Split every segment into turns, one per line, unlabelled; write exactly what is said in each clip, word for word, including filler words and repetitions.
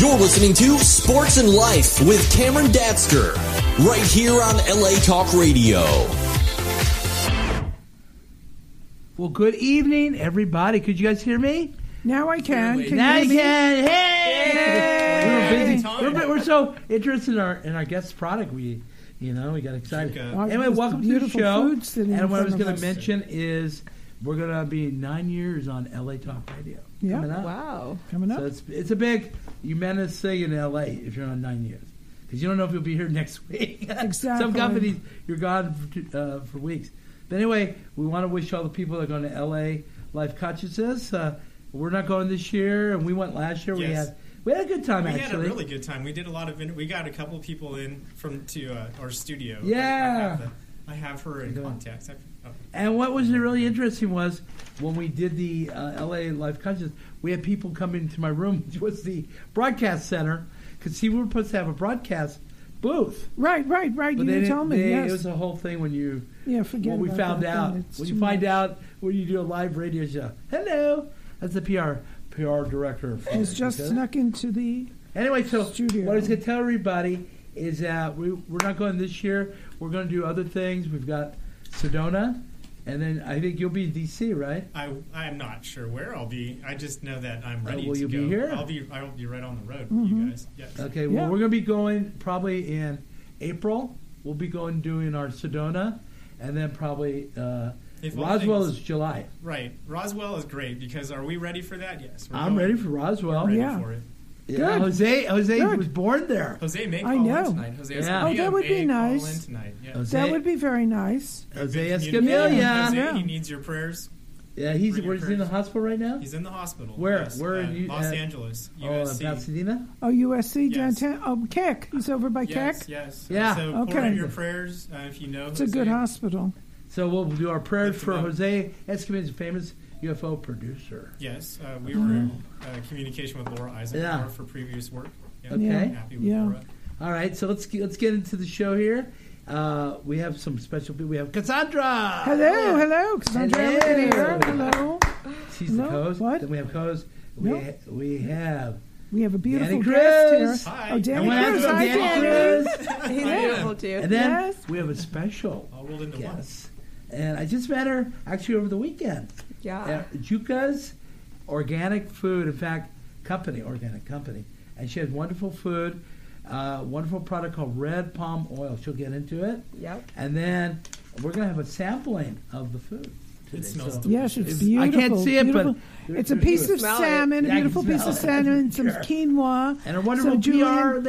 You're listening to Sports and Life with Cameron Datsker, right here on L A Talk Radio.
Well, good evening, everybody. Could you guys hear me?
Now I can. can
now
you
I can. Hey!
Yay!
We were busy. We're, we're so interested in our in our guest product. We, you know, we got excited.
Oh,
anyway, welcome to the show. And what I was going
to
to mention is we're going to be nine years on L A Talk Radio.
Yeah.
Coming up.
Wow.
Coming up.
So it's it's a big humongous thing in L A if you're on nine years. Because you don't know if you'll be here next week.
Exactly.
Some companies, you're gone for, two, uh, for weeks. But anyway, we want to wish all the people that are going to L A Life Consciousness. Uh, we're not going this year, and we went last year.
Yes.
We had we had a good time,
we
actually.
We had a really good time. We did a lot of. We got a couple people in from to uh, our studio.
Yeah.
I have, the, I have her in contact. I, oh.
And what was really interesting was when we did the uh, L A Life Consciousness, we had people come into my room, which was the broadcast center, because see, we were supposed to have a broadcast booth.
Right, right, right.
But
you
they
told me.
they,
Yes.
It was a whole thing when you.
Yeah, forget
When we
about
found
that,
out,
then it's
when
too
you find
much.
out when you do a live radio show. Hello, that's the P R P R director. For
It's just
okay?
snuck into the
Anyway, so
studio.
what I was going to tell everybody is that we, we're not going this year. We're going to do other things. We've got Sedona, and then I think you'll be in D C, right?
I I'm not sure where I'll be. I just know that I'm ready
Uh, will
to
you
go.
be here?
I'll be I'll be right on the road
Mhm.
with you guys. Yes.
Okay, well,
Yeah.
we're going to be going probably in April. We'll be going doing our Sedona, and then probably uh,
If all
Roswell
things-
is July.
Right. Roswell is great because are we ready for that? Yes. We're
I'm
going-
ready for Roswell.
we're ready
Yeah.
for it.
Yeah,
Good.
Jose, Jose
Good.
was born there.
Jose may
I
call
know.
in tonight. Jose
Yeah.
Oh, that would be
may
nice.
Call in tonight. Yeah.
Jose,
That would be very nice.
Jose
Good
Escamilla.
communication.
Yeah.
Jose,
Yeah.
he needs your prayers.
Yeah, he's
Bring your
where's he in the
prayers.
hospital right now?
He's in the hospital.
Where?
Yes.
Where are
uh,
you-
Los
uh,
Angeles, U
Oh, in
S C.
Pasadena.
Oh, U S C
Yes.
downtown. Oh, Keck. He's over by
Yes,
Keck.
yes.
Yeah.
So
Okay.
pour out your prayers uh, if you know.
It's a
Jose.
good hospital.
So we'll do our prayers
Lift
for
him up.
Jose Escamilla's famous U F O producer.
Yes, uh, we
Mhm.
were in uh, communication with Laura Eisenhower
Yeah.
for previous work. Yeah,
Okay.
Yeah.
happy with
Yeah.
Laura.
All right, so let's get, let's get into the show here. Uh, we have some special people. We have Cassandra.
Hello, hello. Cassandra
Hello.
Elliott here. Hello.
She's
Hello.
the co-host.
What?
Then we have co-host. We
No.
ha- we have
We have a beautiful
Danny
guest
Cruz.
here.
Hi.
Oh, Danny
And we have
Cruz.
some
Hi,
Danny
Danny.
Cruz.
He's
I am.
beautiful too.
And then
Yes.
we have a special
All rolled into one.
guest. And I just met her actually over the weekend.
Yeah.
Uh, Juka's Organic Food, in fact, company, organic company. And she has wonderful food, uh, wonderful product called Red Palm Oil. She'll get into it.
Yep.
And then we're going to have a sampling of the food today.
It smells
So-
Yes, it's
It's-
beautiful.
I can't see it, but
beautiful.
there-
It's a
there's
piece
food.
of
Smell it.
salmon, a
Yeah, I can
beautiful piece
smell
of
it.
salmon, some
Sure.
quinoa.
And a wonderful
So
P R
Julian-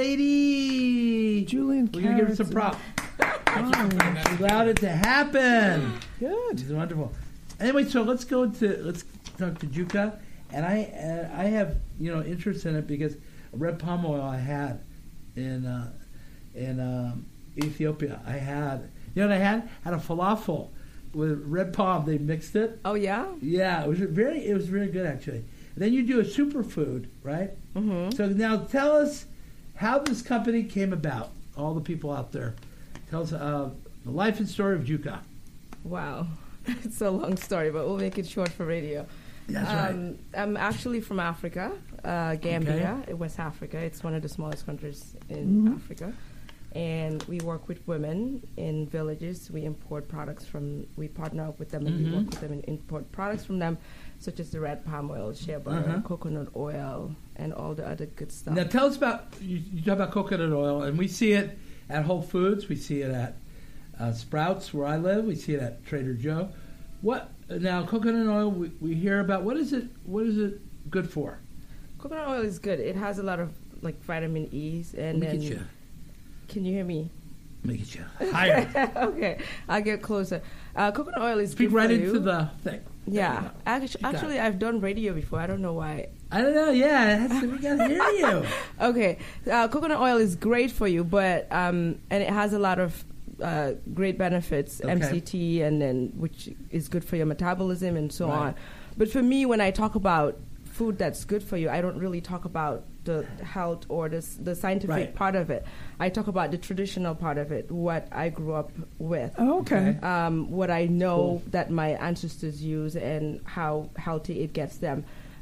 lady.
Julian
We're going to give her some
carrots.
props.
Oh,
She allowed it to happen.
good.
It's wonderful. Anyway, so let's go into let's talk to Juka, and I uh, I have you know interest in it because red palm oil I had in uh, in um, Ethiopia. I had you know what I had had a falafel with red palm. They mixed it.
Oh yeah.
Yeah, it was very it was very good actually. And then you do a superfood, right?
Mm-hmm.
So now tell us how this company came about. All the people out there, tell us uh, the life and story of Juka.
Wow. It's a long story, but we'll make it short for radio.
That's right.
Um, I'm actually from Africa, uh, Gambia, in West Africa. It's one of the smallest countries in
Mhm.
Africa. And we work with women in villages. We import products from, we partner up with them and
Mhm.
we work with them and import products from them, such as the red palm oil, shea butter,
Uh-huh.
coconut oil, and all the other good stuff.
Now tell us about you, you talk about coconut oil, and we see it at Whole Foods. We see it at uh, Sprouts, where I live. We see it at Trader Joe. What now? Coconut oil. We, we hear about. What is it? What is it good for?
Coconut oil is good. It has a lot of like vitamin E's, and
Let me
then
get you.
can you hear me?
Let me get you higher.
Okay, I'll get closer. Uh, coconut oil is
Speak
good
right
for
into
you.
the thing. There you
Yeah,
go.
actually,
got
actually,
it.
I've done radio before. I don't know why.
I don't know. Yeah, that's, we gotta hear you.
Okay, uh, coconut oil is great for you, but um, and it has a lot of uh, great benefits,
Okay.
M C T, and then which is good for your metabolism and so
Right.
on. But for me, when I talk about food that's good for you, I don't really talk about the health or the, s- the scientific
Right.
part of it. I talk about the traditional part of it, what I grew up with.
Oh, okay.
Okay.
Um, what I know
Cool.
that my ancestors use and how healthy it gets them.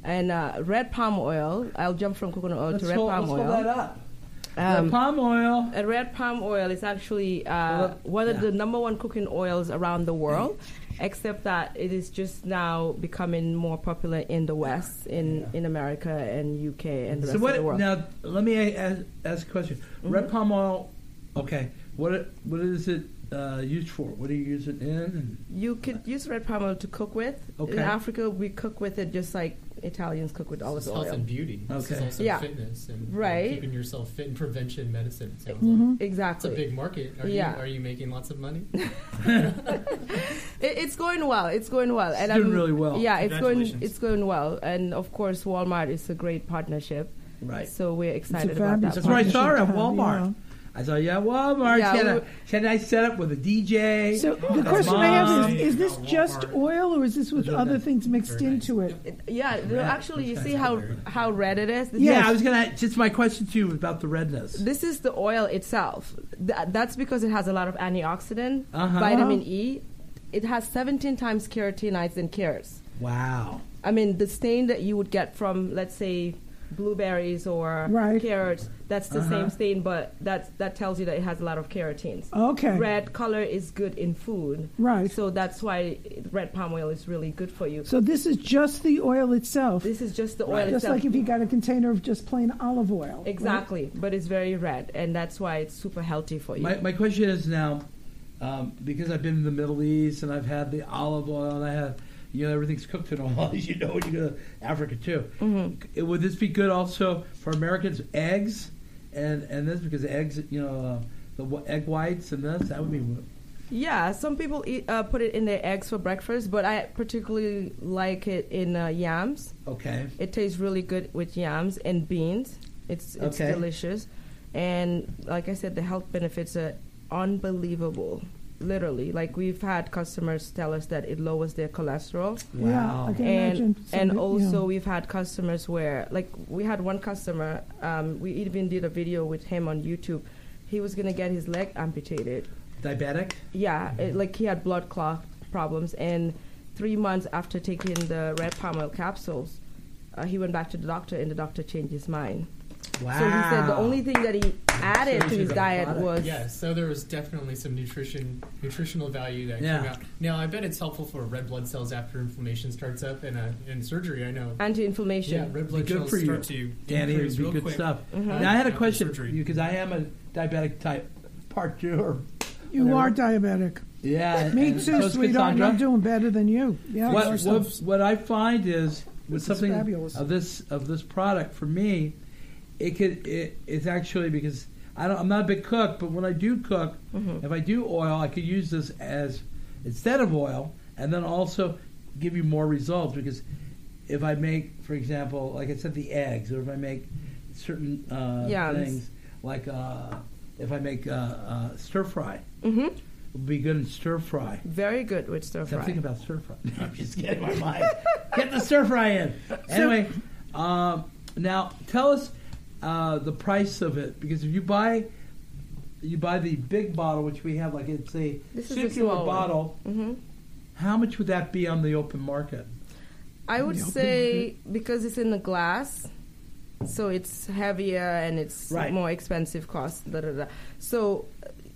And uh, red palm oil, I'll jump from coconut oil
Let's
to red
hold,
palm
let's hold
oil.
that up.
Um,
Red palm oil.
And red palm oil is actually uh,
Well,
one of
yeah.
the number one cooking oils around the world, except that it is just now becoming more popular in the West, in,
Yeah.
in America and U K and the
So
rest
what?
of the world.
Now let me a- ask, ask a question. Red palm oil. Okay. What it- what is it uh, used for? What do you use it in?
You could use red palm oil to cook with.
Okay.
In Africa, we cook with it just like Italians cook with olive
This is health
oil.
and beauty. This
Okay.
is also
Yeah.
fitness and and
Right.
keeping yourself fit and prevention medicine. Sounds
Mhm.
like. It's
Exactly.
a big market. Are
Yeah.
you are you making lots of money?
It, it's going well. It's going well.
It's
and
doing
I'm-
really well.
Yeah, it's going.
Congratulations.
It's going well. And of course, Walmart is a great partnership.
Right.
So we're
It's a
excited about
fabulous
that.
That's where I saw her at
partnership to have,
Walmart.
yeah.
I thought, yeah, Walmart.
Yeah,
she, had
we
a,
were-
she had a nice setup with a D J.
So the
That's
question I have
mine.
is: Is this
Walmart.
just oil, or is this with
Very
other
nice.
things mixed
Very
into it?
It- yeah, the-
Red.
actually, you
That's
see how
very-
how red it is. This
yeah,
Yes.
I was gonna. Just my question to you was about the redness.
This is the oil itself. Th- that's because it has a lot of antioxidant,
Uh-huh.
vitamin E. It has seventeen times carotenoids than carrots.
Wow.
I mean, the stain that you would get from, let's say, blueberries or
Right.
carrots, that's the
Uh-huh.
same stain, but that that tells you that it has a lot of carotenes.
Okay,
Red color is good in food,
right.
so that's why red palm oil is really good for you.
So this is just the oil itself,
This is just the oil
Right.
just
itself.
like if you got a container of just plain olive oil. right?
Exactly, but it's very red, and that's why it's super healthy for you.
My my question is now, um, because I've been in the Middle East and I've had the olive oil and I have, you know, everything's cooked in oil, as you know, when you go to Africa too.
Mhm.
It- Would this be good also for Americans? Eggs and and this because eggs, you know, uh, the wh- egg whites and this that would be.
Yeah, some people eat, uh, put it in their eggs for breakfast, but I particularly like it in uh, yams.
Okay.
It tastes really good with yams and beans. It's it's
Okay.
delicious, and like I said, the health benefits are unbelievable. Literally, like we've had customers tell us that it lowers their cholesterol,
Yeah,
Wow.
I can
and
imagine.
and
somebody-
also
yeah.
we've had customers where, like, we had one customer. Um, we even did a video with him on YouTube. He was gonna get his leg amputated.
Diabetic.
Yeah, it, like he had blood clot problems, and three months after taking the red palm oil capsules, uh, he went back to the doctor, and the doctor changed his mind.
Wow.
So he said the only thing that he added
So
to
he's
his
a
diet
product.
was
Yeah, so there was definitely some nutrition, nutritional value that
Yeah.
came out. Now, I bet it's helpful for red blood cells after inflammation starts up and uh, in surgery. I know.
anti-inflammation.
Yeah, red blood
good
cells
for you.
start to
Danny, it
increase
would be
real
good
quick.
stuff.
Mhm.
Now I had a
After
question
surgery.
for you because I am a diabetic type part two or
You
whatever.
are diabetic.
yeah.
Me
and
too,
so is
sweetheart. and I'm
Cassandra.
doing better than you. Yeah,
what,
yours
what,
is-
what I find is with
This is
something
fabulous.
of this of this product for me, it could it, it's actually because I don't I'm not a big cook, but when I do cook,
Mhm.
if I do oil, I could use this as instead of oil, and then also give you more results because if I make, for example, like I said, the eggs, or if I make certain uh,
Yums.
things like uh, if I make uh, uh, stir fry,
hmm
it would be good in stir fry.
Very good with stir
I'm
fry.
thinking about stir fry. No, I'm just getting my mind. Get the stir fry in. Anyway, um, now tell us uh, the price of it because if you buy you buy the big bottle, which we have, like it's a
This is a
circular
small one.
bottle.
hmm
How much would that be on the open market?
I would
Yeah,
say because it's in the glass, so it's heavier and it's
Right.
more expensive cost. Da, da, da. So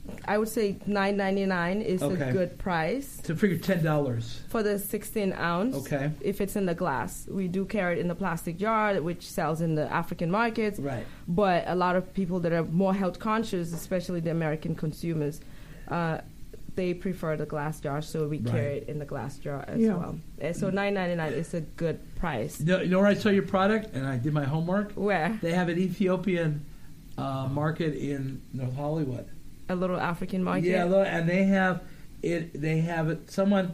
I would say nine ninety nine is
Okay.
a good price
To figure ten dollars.
for the sixteen ounce.
Okay.
If it's in the glass, we do carry it in the plastic jar, which sells in the African markets.
Right.
But a lot of people that are more health conscious, especially the American consumers, uh, they prefer the glass jar, so we
Right.
carry it in the glass jar as
Yeah.
well. And so nine ninety nine is a good price.
You know, you know where I saw your product, and I did my homework.
Where
They have an Ethiopian uh, market in North Hollywood.
a little African market.
Yeah, look, and they have it. They have it. Someone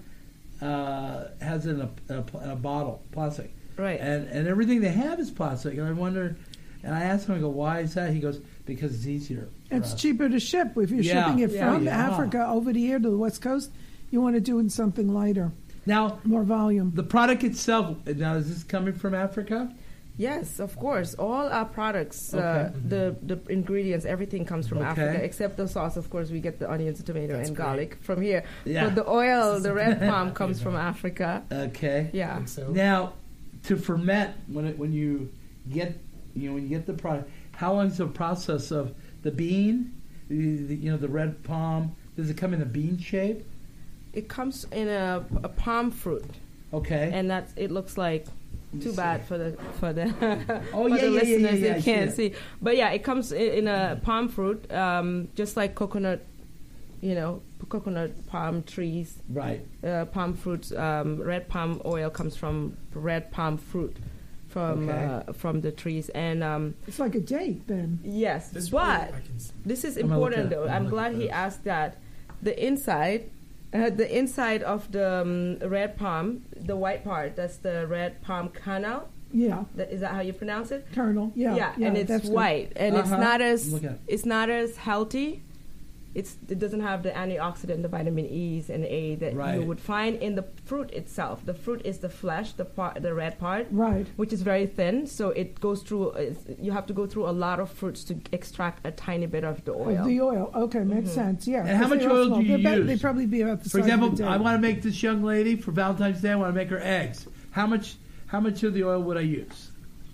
uh, has it in a, in, a, in a bottle, plastic,
Right.
and and everything they have is plastic. And I wonder, and I asked him, I go, why is that? He goes, because it's easier. for
It's
us."
cheaper to ship. If you're
Yeah.
shipping it
Yeah.
from
Yeah.
Africa over the air to the West Coast, you want to do it in something lighter,
Now,
more volume.
the product itself. Now, is this coming from Africa?
Yes, of course. All our products, uh,
Okay.
the the ingredients, everything comes from
Okay.
Africa, except the sauce. Of course, we get the onions, tomato,
That's
and
great.
garlic from here.
Yeah.
But the oil, the red palm, comes from Africa.
Okay.
Yeah.
think so.
Now, to ferment when it when you get you know when you get the product. How long is the process of the bean? The, the, you know the red palm. Does it come in a bean shape?
It comes in a, a palm fruit,
Okay.
and that's it. Looks like
Let me
too
see.
bad for the for the
Oh,
for
yeah,
the
yeah, yeah,
listeners
yeah, yeah, I
that
see
can't
it.
see. But yeah, it comes in, in a palm fruit, um, just like coconut. You know, coconut palm trees,
Right.
uh, palm fruits. Um, red palm oil comes from red palm fruit, from
Okay.
uh, from the trees, and um,
It's like a date then.
yes,
This
but.
really- I can s-
This is
I'm gonna look
important,
at it.
though.
I'm
I'm
gonna
glad
look
he
at it.
asked that. The inside, uh, the inside of the um, red palm, the white part, that's the red palm kernel.
Yeah,
That, is that how you pronounce it?
kernel. Yeah, yeah,
and it's
that's good.
white, and it's
Uh-huh.
not as
Look at it.
it's not as healthy. It's it doesn't have the antioxidant, the vitamin E's and A that
Right.
you would find in the fruit itself. The fruit is the flesh, the part, the red part,
Right.
which is very thin. So it goes through. It's, you have to go through a lot of fruits to extract a tiny bit of the oil.
Of the oil. Okay, makes sense. Yeah.
And how
'cause
much
they are
oil
small.
do you
They're about-
use?
They probably be about the
For
size
example,
of a date.
I want to make this young lady for Valentine's Day. I want to make her eggs. How much? How much of the oil would I use?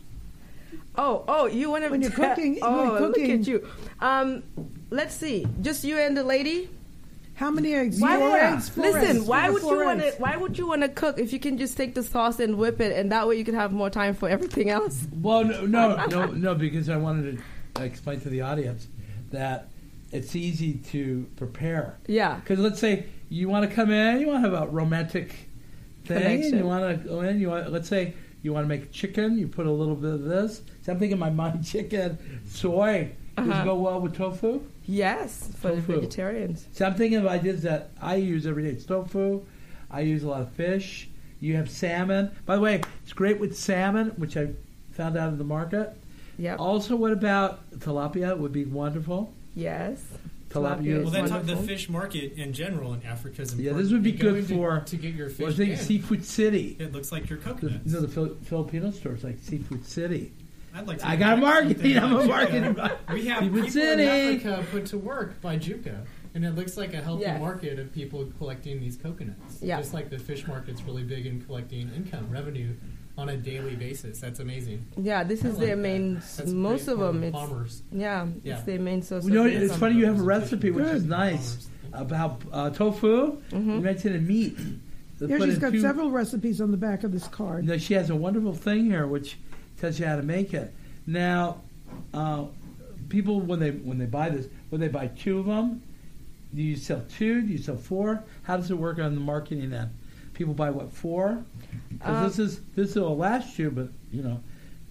Oh, oh, you want to
When you're cooking- when
Oh,
you're
look
cooking-
at you. Um, let's see. Just you and the lady.
How many eggs?
Why
Four
would
eggs. Four
listen?
eggs.
Why
Four
would you want to?
eggs.
Why would you want to cook if you can just take the sauce and whip it, and that way you can have more time for everything else?
Well, no, no, no, no, because I wanted to explain to the audience that it's easy to prepare.
Yeah.
Because let's say you want to come in, you want to have a romantic thing, and
Connection.
you want to go in. You want, let's say you want to make chicken. You put a little bit of this. So I'm thinking in my mind, chicken, soy. Does
Uh-huh.
it go well with tofu?
Yes, for the
Tofu.
vegetarians.
So I'm thinking of ideas that I use every day. It's tofu. I use a lot of fish. You have salmon. By the way, it's great with salmon, which I found out in the market.
Yep.
Also, what about tilapia? Would be wonderful.
Yes.
Tilapia.
Tilapia
Well,
is
that's how the
wonderful.
fish market in general in Africa is
Yeah,
important.
this would be
You go
good
into-
for.
to get your
Well, I
fish.
think
in.
Seafood City.
It looks like your
The,
coconuts.
you know, the Fil- Filipino stores like Seafood City.
I'd like to
I
do
got a
that.
marketing. I'm a
Something
marketing.
like- We have
Seafood
people
City.
in
Africa put to work by Juca, and it looks like a healthy
Yes.
market of people collecting these coconuts.
Yeah.
Just like the fish market's really big in collecting income, revenue on a daily basis. That's amazing.
Yeah, this
I
is
like
their
that.
main.
That's
most
great
of
for
them, it's
farmers.
yeah,
Yeah.
it's their main source.
You know,
of
it's
income.
funny. You have a recipe which is
Good.
nice about uh, tofu.
Mhm.
You mentioned a meat. They
Yeah,
put
she's
in
got
two-
several recipes on the back of this card.
No, she has a wonderful thing here which tells you how to make it. Now, uh, people when they when they buy this, when they buy two of them, do you sell two? Do you sell four? How does it work on the marketing end? People buy what four? Because
Um,
this is this will last you, but you know.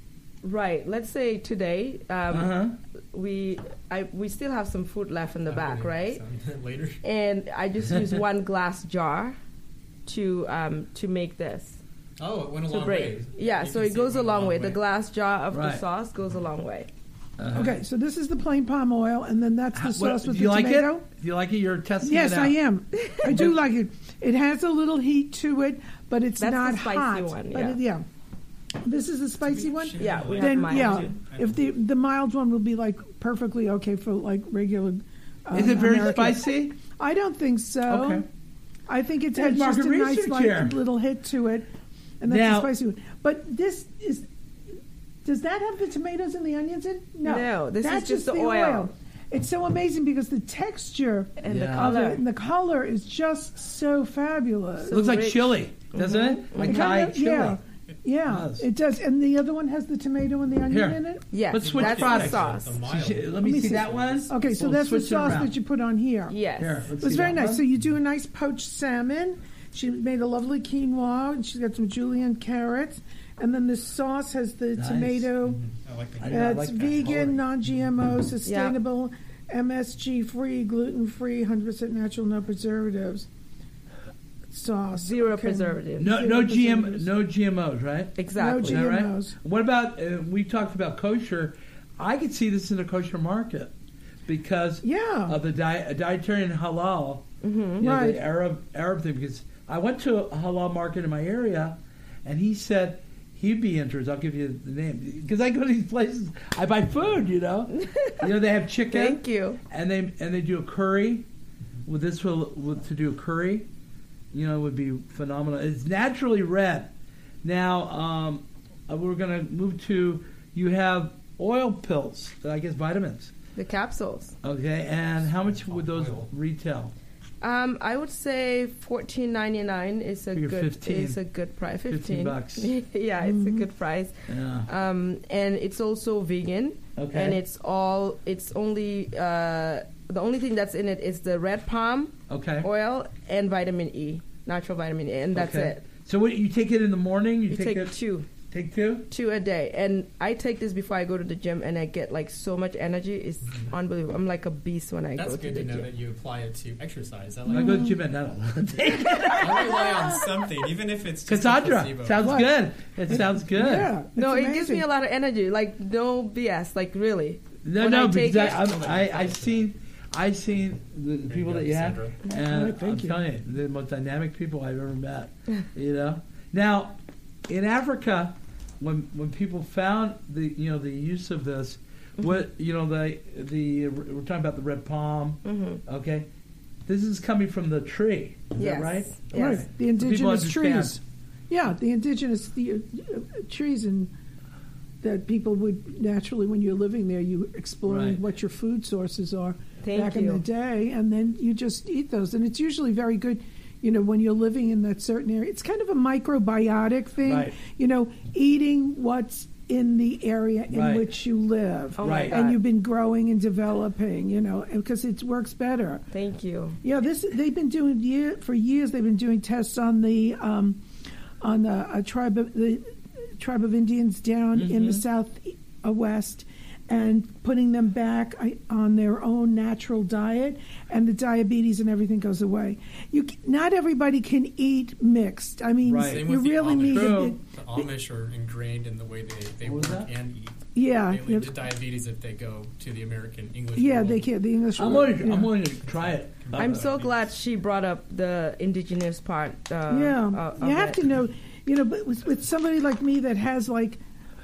Right. Let's say today, um,
Uh-huh.
we I we still have some food left in the back, right?
Later.
And I just use one glass jar to um, to make this.
Oh, it went a
To
long
break.
way.
Yeah,
You
so
can
it
see
goes a
went
long way. The glass jar of the
Right.
sauce goes a long way.
Uh-huh.
Okay, so this is the plain palm oil, and then that's the
How-
sauce
what-
with
do
the
you like
tomato.
it? Do you like it? You're testing
Yes,
it out.
I am. I do like it. It has a little heat to it, but it's
That's the
not
spicy
hot.
one,
But
yeah.
it- yeah. This is the spicy one.
Yeah, we have
Then
mild
yeah,
too.
if the the mild one will be like perfectly okay for like regular. Um,
Is it very
American.
spicy?
I don't think so.
Okay.
I think it
There's
has just a
market
nice
research
like
here.
little hit to it, and that's
Now-
the spicy one. But this is. Does that have the tomatoes and the onions in? No,
No, this is
that's
just the oil.
It's so amazing because the texture
And
Yeah.
the
of
color.
it and the color is just so fabulous.
It
So
looks like
rich.
chili, doesn't it? Like
It
Thai
kind of-
chili.
Yeah, yeah,
does.
it does. And the other one has the tomato and the onion
Here.
in it.
Yes,
Let's switch
that's
products.
the sauce.
The
So
mild.
she- let,
Let
me
me
see,
see.
that one.
Okay, so
We'll
that's the
switch it
sauce
around.
that you put on here.
Yes.
Here, let's
It's
see
very
that
nice.
one.
So you do a nice poached salmon. She made a lovely quinoa, and she's got some julienne carrots. And then the sauce has the
Nice.
tomato.
I like the
I
Uh,
know, I
it's
like that
vegan,
coloring.
non-G M O, sustainable, M S G free, gluten free, one hundred percent natural, no preservatives. Sauce.
Zero
Okay.
preservatives.
No, no
Zero
G M,
preservatives.
no G M Os, right?
Exactly.
No
Is that right?
G M Os.
What about uh, we talked about kosher? I could see this in a kosher market because
Yeah.
of the di- dietarian halal,
Mm-hmm.
you know,
Right.
the Arab Arab thing. Because I went to a halal market in my area, and he said he'd be interested. I'll give you the name because I go to these places. I buy food, you know. you know they have chicken.
Thank you.
And they and they do a curry. With this will with, to do a curry, you know, would be phenomenal. It's naturally red. Now, um, uh, we're going to move to, you have oil pills, I guess vitamins.
The capsules.
Okay, and how much would those
Oil.
retail?
Um, I would say fourteen ninety nine is a
Figure
good
fifteen.
is a good price. Fifteen,
fifteen bucks.
yeah, it's a good price.
Yeah.
Um, and it's also vegan.
Okay.
And it's all. It's only uh, the only thing that's in it is the red palm
Okay.
oil and vitamin E, natural vitamin E, and that's
Okay.
it.
So what, you take it in the morning? You,
You
take,
take
it,
two,
take two?
two a day, and I take this before I go to the gym, and I get like so much energy. It's unbelievable. I'm like a beast when I
That's
go to
good
the
to know
gym.
that you apply it to exercise. I
I
like
go to the gym at night.
I rely on something, even if it's just a
Cassandra,
placebo.
sounds
What?
good. It sounds good.
Yeah.
No,
it's
it gives me
amazing.
a lot of energy. Like no B S. Like really.
No,
When
no,
I take
because I,
it-
I'm- I, I've seen, I've seen the, the
There
people
you
that
go,
you have,
Sandra.
and
Right, thank
I'm
you.
telling you, the most dynamic people I've ever met. You know. Now, in Africa, when when people found the you know the use of this, what you know the the we're talking about the red palm.
Mm-hmm.
Okay, this is coming from the tree. Is
Yes.
that right?
Yes.
Right. The
People
indigenous
understand.
trees. Yeah, the indigenous the, uh, trees and that people would naturally, when you're living there, you exploring
Right.
what your food sources are
Thank
back
you.
in the day, and then you just eat those, and it's usually very good. You know, when you're living in that certain area, it's kind of a microbiotic thing.
Right.
You know, eating what's in the area in
Right.
which you live,
Oh my
Right.
God.
and you've been growing and developing. You know, because it works better.
Thank you.
Yeah, this they've been doing year for years. They've been doing tests on the um, on the a tribe of the tribe of Indians down in the south uh, west, and putting them back I, on their own natural diet, and the diabetes and everything goes away. You c- not everybody can eat mixed. I mean,
Right.
Same
you
with the
really
Amish.
need
True.
it.
The Amish are ingrained in the way they, they
What was
work
that?
and eat.
Yeah,
They
yeah,
lead to diabetes if they go to the American English
yeah,
world.
they can't. The English.
I'm
word,
going to
yeah.
I'm going to try it.
I'm
Uh,
so glad she brought up the indigenous part. Uh,
yeah,
uh, of
you have
it.
to know, you know, but with, with somebody like me that has like,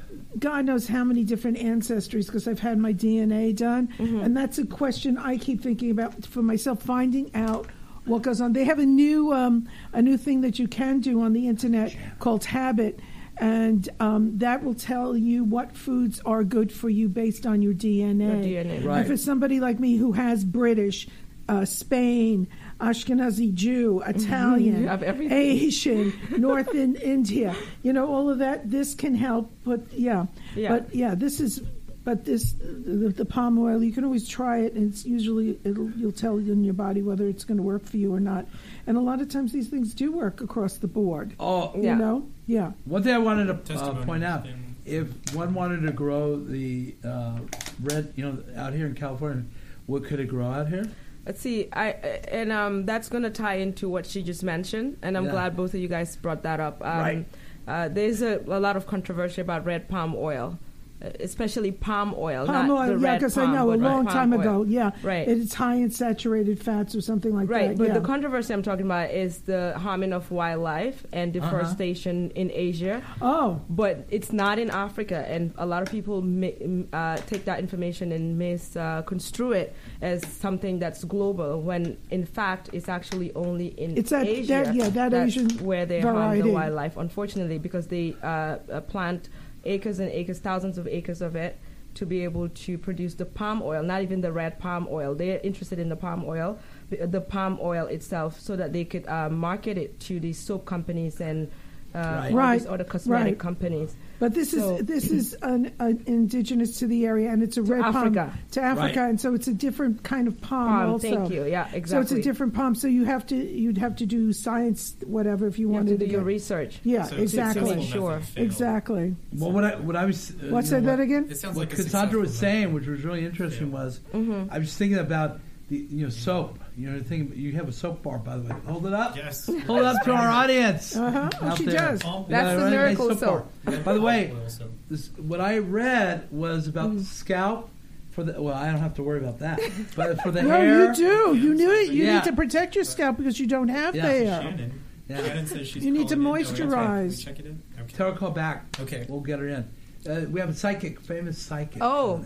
God knows how many different ancestries because I've had my D N A done,
Mm-hmm.
and that's a question I keep thinking about for myself, finding out what goes on. They have a new um, a new thing that you can do on the internet called Habit. And um, that will tell you what foods are good for you based on your D N A.
Your D N A.
Right.
And for somebody like me who has British, uh, Spain, Ashkenazi Jew, Italian,
You have everything.
Asian, North in India, you know, all of that, this can help. But yeah,
Yeah.
but yeah, this is, but this, the, the palm oil, you can always try it, and it's usually, it'll, you'll tell in your body whether it's going to work for you or not. And a lot of times these things do work across the board.
Oh,
You
Yeah.
know? Yeah.
one thing I wanted to uh,
Testimonials
point out:
and-
if one wanted to grow the uh, red, you know, out here in California, what could it grow out here?
Let's see, I and um, that's going to tie into what she just mentioned, and I'm
Yeah.
glad both of you guys brought that up. Um,
Right.
Uh, there's a, a lot of controversy about red palm oil, uh, especially palm oil.
Palm
not
oil,
the
yeah,
red
because I
palm,
know a
but
long
palm
time
oil.
ago, yeah,
Right.
it's high in saturated fats or something like
Right,
that.
but
yeah.
the controversy I'm talking about is the harming of wildlife and deforestation in Asia.
oh,
But it's not in Africa, and a lot of people mi- m- uh, take that information and misconstrue uh, it as something that's global, when in fact it's actually only in
It's that-
Asia.
that- yeah, that
that's
Asian
where they harm
variety.
the wildlife, unfortunately, because they uh, uh, plant acres and acres, thousands of acres of it, to be able to produce the palm oil, not even the red palm oil. They're interested in the palm oil, the, the palm oil itself, so that they could uh, market it to these soap companies and uh,
Right.
all
Right,
these other cosmetic
right.
companies.
but this
So-
is this is an, an indigenous to the area, and it's a red
Africa.
palm to Africa,
Right.
and so it's a different kind of palm.
Palm,
also.
thank you. Yeah,
So
exactly.
it's a different palm. So you have to you'd have to do science, whatever, if you,
You have
wanted
to do your
get-
research.
Yeah,
So it's a
exactly,
successful
Sure.
method failed.
exactly.
Well, what I what I was uh,
What's
you know,
that
what-
again?
It sounds
What
like a
Cassandra was
successful
saying,
method.
which was really interesting,
Yeah.
was
Mm-hmm.
I was thinking about the you know soap. You know, the thing you have a soap bar, by the way. Hold it up.
Yes.
Hold it up to our audience.
Uh-huh. Oh,
out
she
there.
does.
Palm-
You
That's
got a
the
really
miracle
nice
soap.
bar. By the way,
Palm oil soap.
this, what I read was about
Mm-hmm.
the scalp for the. Well, I don't have to worry about that, but for the
No,
hair.
you do. You knew it. You
Yeah.
need to protect your scalp because you don't have
Yeah.
there.
Shannon.
Yeah.
Shannon says she's
You need to
calling in. Go ahead.
moisturize.
Can we check it in? Okay.
Tell her to call back.
Okay.
We'll get her in. Uh, we have a psychic, famous psychic.
Oh.
on there.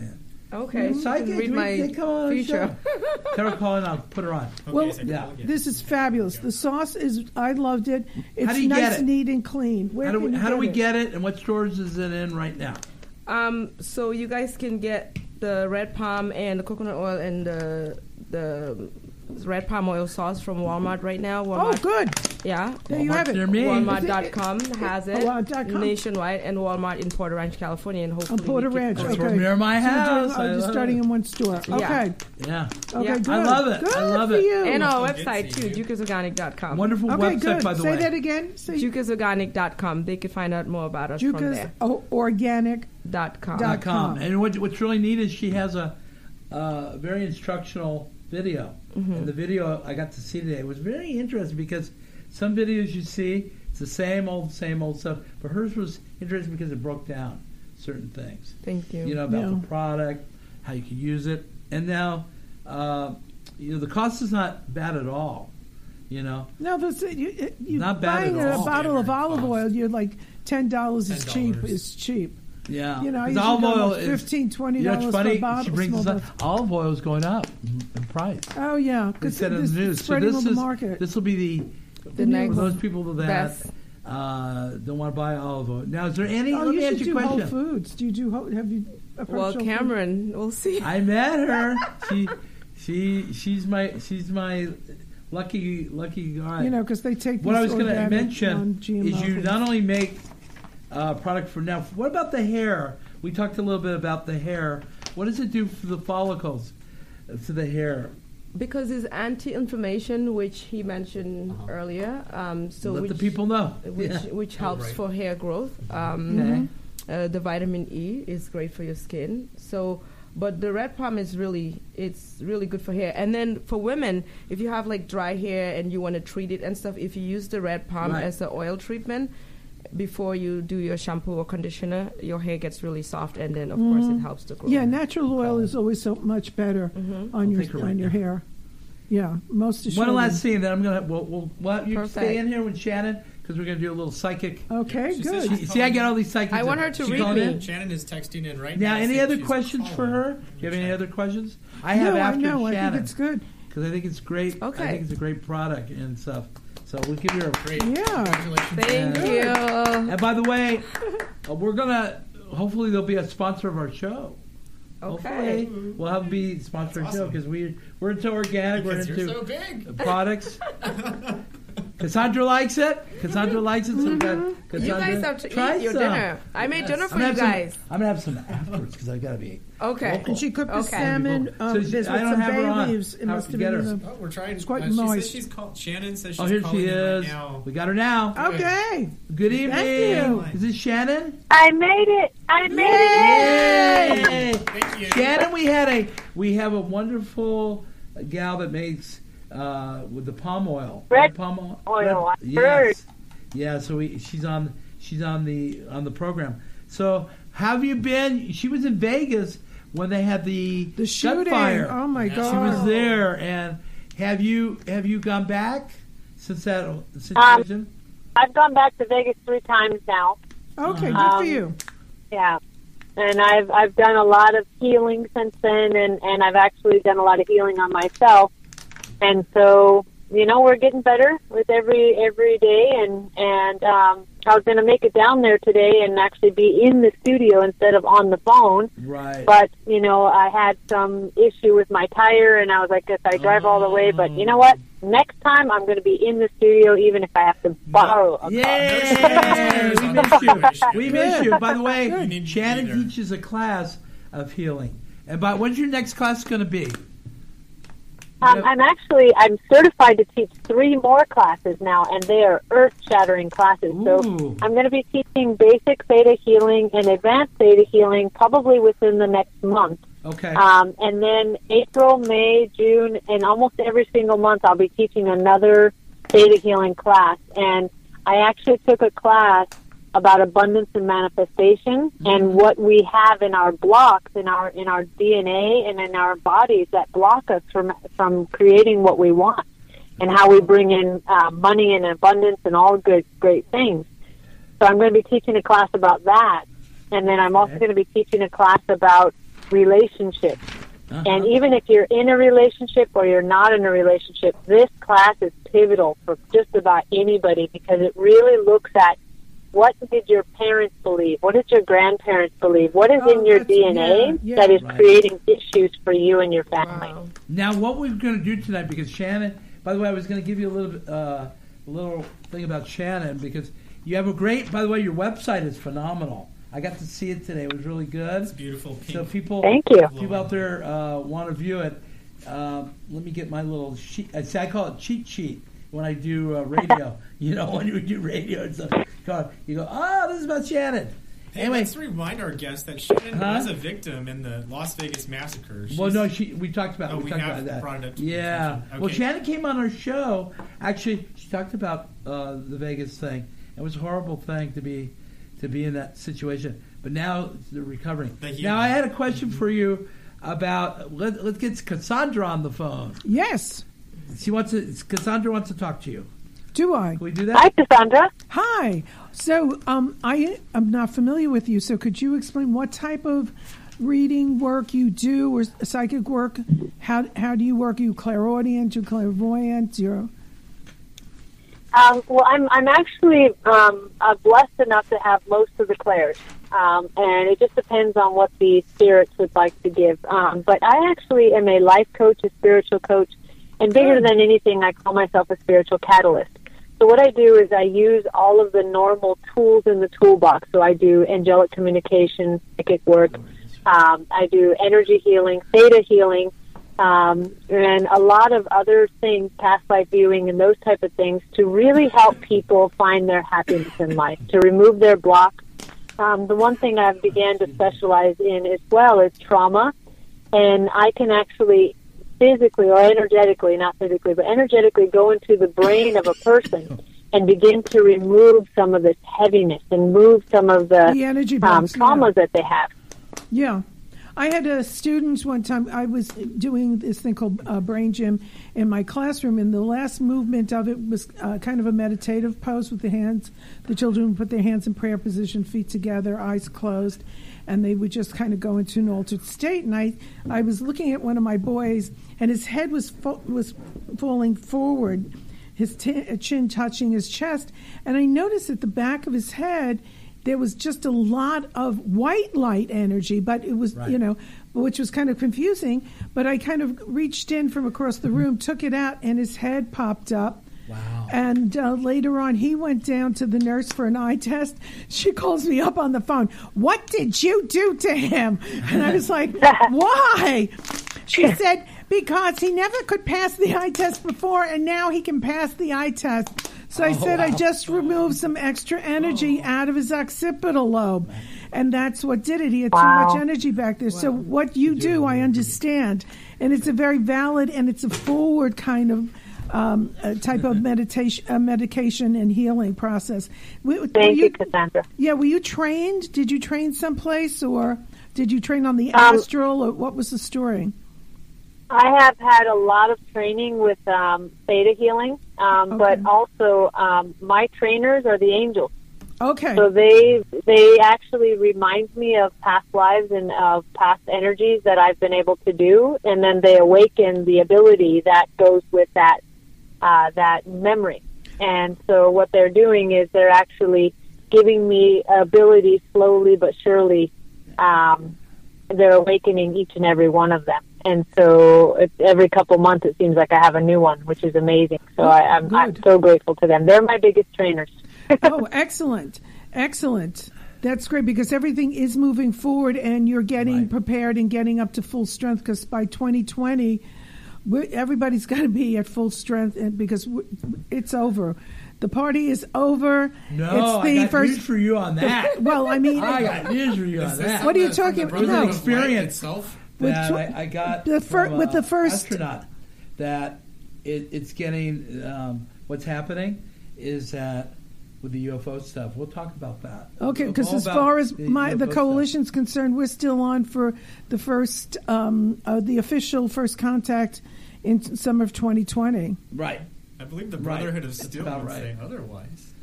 Okay, you
Psychic,
can read
we-
my
they come on the
future.
Tell her call and I'll put her on.
Okay,
Well,
so
yeah.
I'll get-
This is fabulous. The sauce is, I loved it. It's
do you
nice,
get it?
neat, and clean. Where
How do
can
we,
you
how do
get
we
it?
get it, and what stores is it in right now?
Um, so you guys can get the red palm and the coconut oil and the the red palm oil sauce from Walmart right now.
Oh,
Walmart,
good.
yeah.
There you have it.
Near me.
Walmart dot com has it
Walmart dot com.
nationwide, and Walmart in Porter Ranch, California, and hopefully
On Porter
we keep
Ranch.
going.
That's
Okay.
right near my
So you're doing-
house.
oh,
I
you're
love
starting
it.
in one store.
Yeah.
Okay.
Yeah.
Okay,
Yeah.
good.
I love it.
Good
I love
for
it.
you.
And our
Good to
website
see
too,
you.
jukers organic dot com.
Wonderful
Okay,
website,
good.
by the
Say
way.
that again. Say
jukers organic dot com. They can find out more about us from
Jukas
there.
o- Organic.
Dot com.
Dot
Dot com.
com.
And what, what's really neat is she has a uh, very instructional video.
Mm-hmm.
And the video I got to see today was very interesting because some videos you see, it's the same old, same old stuff. But hers was interesting because it broke down certain things.
Thank you.
You know, about
Yeah.
the product, how you can use it. And now, uh, you know, the cost is not bad at all. You know,
No, that's it. You, it- you
Not bad
buying
at
a
all.
bottle of
Standard
olive
cost.
oil, you're like ten dollars is cheap.
ten dollars.
Is cheap.
yeah.
You know, I
'Cause
usually
olive
go
oil
like
is
fifteen, twenty
You know,
dollars
it's
for
funny.
a bottle.
She brings
small
this up. Olive oil is going up in in price.
bottle. Oh yeah,
They
because
said in
this
the news.
is
So
spreading
this
on the
is
market.
this will be the
The
new
next
for those people that
best.
uh, don't want to buy olive oil. Now, is there any?
Oh,
let
you
me
should
ask you
do
a
Whole
question.
Foods. Do you do? Whole, have you? approached
Well,
Whole Foods?
Cameron, we'll see.
I met her. She, she, she's my, she's my lucky, lucky guy.
You know, because they take.
what I was
going
going
to
to mention
G M O
is you
foods.
not only make uh, product for now. What about the hair? We talked a little bit about the hair. What does it do for the follicles, uh, to the hair?
Because it's anti-inflammation, which he mentioned
Uh-huh.
earlier. Um, so
Let
which,
the people know.
which
Yeah.
which
Oh,
helps
right.
for hair growth. Um,
Okay.
uh, the vitamin E is great for your skin. So, but the red palm is really it's really good for hair. And then for women, if you have like dry hair and you want to treat it and stuff, if you use the red palm
Right.
as an oil treatment before you do your shampoo or conditioner, your hair gets really soft, and then of course it helps to grow.
Yeah, natural oil is always so much better
Mhm.
on
I'll
your
take her
on
right
your
now.
hair. Yeah, most
One
assuredly.
last scene, then I'm gonna. We'll, we'll, we'll you
Perfect.
stay in here with Shannon because we're gonna do a little psychic.
Okay,
She
good.
says
See, see, I get all these psychics.
I want
in.
her to
She
read
calling
me.
in?
Shannon is texting in right
Now,
now.
any
saying
other
she's
questions for
calling.
her? Do you have any
Chat.
other questions? I have
no, I
after
know. I
Shannon
think it's good.
because I think it's great. I
Okay.
think it's a great product and stuff. So we'll give you a.
Great.
Yeah.
Congratulations.
Thank
Yeah.
you.
And by the way, uh, we're gonna. Hopefully, they'll be a sponsor of our show.
Okay.
Hopefully, we'll have them be sponsor of our show
awesome.
because we we're into organic.
Because
we're
you're
into
so big.
products. Cassandra likes it. Cassandra likes it. So we got
You
Cassandra,
guys have to
try
eat your
some.
dinner. I made dinner
I'm
for
gonna
you
have some-
guys.
I'm gonna have some afterwards because I gotta be.
Okay.
Local.
And she cooked the
Okay.
salmon.
So
Um,
she-
there's
I
with
don't
some
have her
bay
on.
leaves. It
How
must
to
have
get
been
her?
in
Oh, we're trying.
It's quite
uh, she
moist.
says she's called. Shannon says she's
Oh, here
calling
she
in
is.
right now.
We got her now.
the. Okay.
Good evening.
you.
Is this Shannon?
I made it. I made it.
Yay!
Thank you.
Shannon, we had a we have a wonderful gal that makes uh, with the palm oil.
Red
palm oil.
oil, I
yes.
heard.
Yeah, so we, she's on she's on the on the program. So have you been? She was in Vegas when they had the
The shooting.
gunfire.
Oh my
Yeah.
god.
She was there, and have you have you gone back since that situation?
I've gone back to Vegas three times now.
Okay, good
Um,
for you.
Yeah. And I've I've done a lot of healing since then, and, and I've actually done a lot of healing on myself. And so, you know, we're getting better with every every day. And and um, I was going to make it down there today and actually be in the studio instead of on the phone.
Right.
But, you know, I had some issue with my tire, and I was like, guess I drive all the way. But you know what? Next time I'm going to be in the studio, even if I have to borrow a car.
Yay! We miss you. We miss you. By the way,
You need to
Shannon
be there.
teaches a class of healing. And by when's your next class going to be?
Um, I'm actually I'm certified to teach three more classes now, and they are earth-shattering classes. So
Ooh.
I'm going to be teaching basic theta healing and advanced theta healing probably within the next month.
Okay.
Um, and then April, May, June, and almost every single month I'll be teaching another theta healing class. And I actually took a class about abundance and manifestation and what we have in our blocks, in our in our D N A and in our bodies that block us from from creating what we want, and how we bring in uh, money and abundance and all good great things. So I'm going to be teaching a class about that, and then I'm also going to be teaching a class about relationships.
Uh-huh.
And even if you're in a relationship or you're not in a relationship, this class is pivotal for just about anybody because it really looks at what did your parents believe? What did your grandparents believe? What is
Oh,
in your
that's-
D N A
yeah, yeah.
that is
Right.
creating issues for you and your family?
Wow.
Now, what we're going to do tonight, because Shannon, by the way, I was going to give you a little bit, uh, a little thing about Shannon, because you have a great, by the way, your website is phenomenal. I got to see it today. It was really good.
It's beautiful pink.
So people,
Thank you.
people out there uh, want to view it. Uh, let me get my little sheet. I say I call it cheat sheet when I do uh, radio. You know, when you do radio, it's a, you go, oh, this is about Shannon.
Hey,
Anyway,
let's remind our guests that Shannon
Huh?
was a victim in the Las Vegas massacre. She's,
well, no, she, we talked about
Oh,
we
we
talked
have
about that.
brought it up to
yeah.
attention.
Well,
Okay.
Shannon came on our show. Actually, she talked about uh, the Vegas thing. It was a horrible thing to be to be in that situation. But now they're recovering.
The healing.
Now, I had a question for you about. Let, let's get Cassandra on the phone.
Yes.
She wants to. Cassandra wants to talk to you.
Do I?
Can we do
Hi,
that?
Cassandra.
Hi. So um, I am not familiar with you. So could you explain what type of reading work you do, or psychic work? How how do you work? Are you clairaudient? You clairvoyant? You're
Um, well, I'm I'm actually um, uh, blessed enough to have most of the clairs, um, and it just depends on what the spirits would like to give. Um, but I actually am a life coach, a spiritual coach, and bigger than anything, I call myself a spiritual catalyst. So what I do is I use all of the normal tools in the toolbox. So I do angelic communication, psychic work, um, I do energy healing, theta healing, um, and a lot of other things, past life viewing and those type of things, to really help people find their happiness in life, to remove their block. Um, the one thing I've began to specialize in as well is trauma, and I can actually physically or energetically, not physically, but energetically go into the brain of a person and begin to remove some of this heaviness and move some of the,
the energy
um,
box.
traumas that they have.
Yeah. I had a student one time, I was doing this thing called uh, Brain Gym in my classroom, and the last movement of it was uh, kind of a meditative pose with the hands. The children would put their hands in prayer position, feet together, eyes closed, and they would just kind of go into an altered state. And I, I was looking at one of my boys, and his head was fo- was falling forward, his t- chin touching his chest, and I noticed at the back of his head there was just a lot of white light energy, but it was,
Right.
you know, which was kind of confusing. But I kind of reached in from across the room, took it out, and his head popped up.
Wow.
And uh, later on, he went down to the nurse for an eye test. She calls me up on the phone. What did you do to him? And I was like, why? She said, because he never could pass the eye test before, and now he can pass the eye test. So I
Oh,
said, I
wow.
just removed some extra energy out of his occipital lobe. And that's what did it. He had
Wow.
too much energy back there. So what you do, I understand. And it's a very valid and it's a forward kind of um, a type of meditation, uh, medication and healing process. Were- were
Thank you, Cassandra.
Yeah, were you trained? Did you train someplace, or did you train on the
Um,
astral, or what was the story?
I have had a lot of training with um, theta healing, um, but
Okay.
also um, my trainers are the angels.
Okay.
So they they actually remind me of past lives and of past energies that I've been able to do, and then they awaken the ability that goes with that uh, that memory. And so what they're doing is they're actually giving me abilities slowly but surely. Um, they're awakening each and every one of them. And so it's every couple months it seems like I have a new one, which is amazing. So I, I'm, I'm
good.
so grateful to them. They're my biggest trainers.
Oh, excellent. Excellent. That's great, because everything is moving forward and you're getting
Right.
prepared and getting up to full strength, because by twenty twenty, we're, everybody's got to be at full strength, and because we- it's over. The party is over.
No,
it's the
I got
first.
news for you on that.
Well, I mean,
I got news for you on
Is this
that.
What are you
from the-
talking-
from the
no.
Brotherhood of Light
Experience.
itself?
With
that
tw-
I, I got
the fir-
from,
with the
uh,
first-
astronaut that it, it's getting um, what's happening is that with the U F O stuff. We'll talk about that.
Okay,
All
because as
about
far as
the
my
U F O
the
stuff.
coalition's concerned, we're still on for the first, um, uh, the official first contact in summer of twenty twenty.
Right.
I believe the
Right.
Brotherhood of
That's
Steel
about
would
right.
say otherwise.